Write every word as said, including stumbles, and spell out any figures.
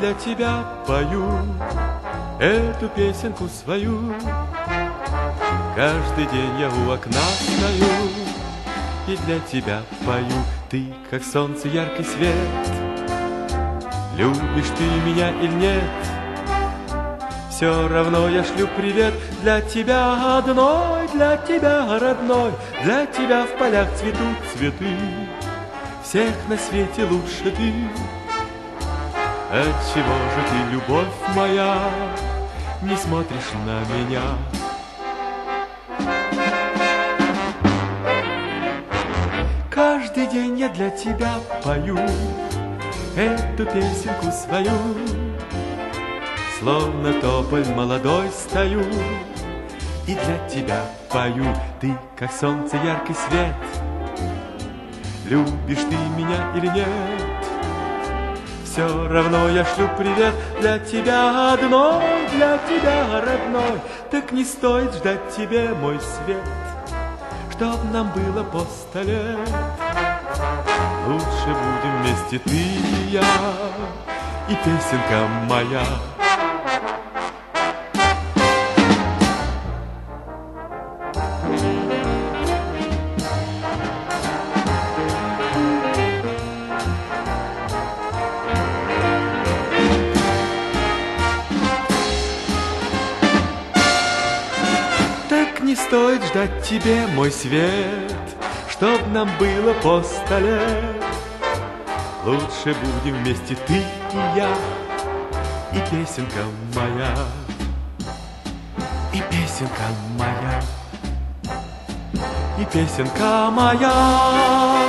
для тебя пою эту песенку свою. Каждый день я у окна стою и для тебя пою. Ты, как солнце, яркий свет. Любишь ты меня или нет? Все равно я шлю привет для тебя одной, для тебя родной. Для тебя в полях цветут цветы, всех на свете лучше ты. Отчего же ты, любовь моя, не смотришь на меня? Каждый день я для тебя пою эту песенку свою. Словно тополь молодой стою и для тебя пою. Ты, как солнце, яркий свет. Любишь ты меня или нет? Все равно я шлю привет для тебя одной, для тебя родной. Так не стоит ждать тебе, мой свет, чтоб нам было по сто лет. Лучше будем вместе ты и я, и песенка моя. Не стоит ждать тебе, мой свет, чтоб нам было по сто лет. Лучше будем вместе ты и я, и песенка моя, и песенка моя, и песенка моя.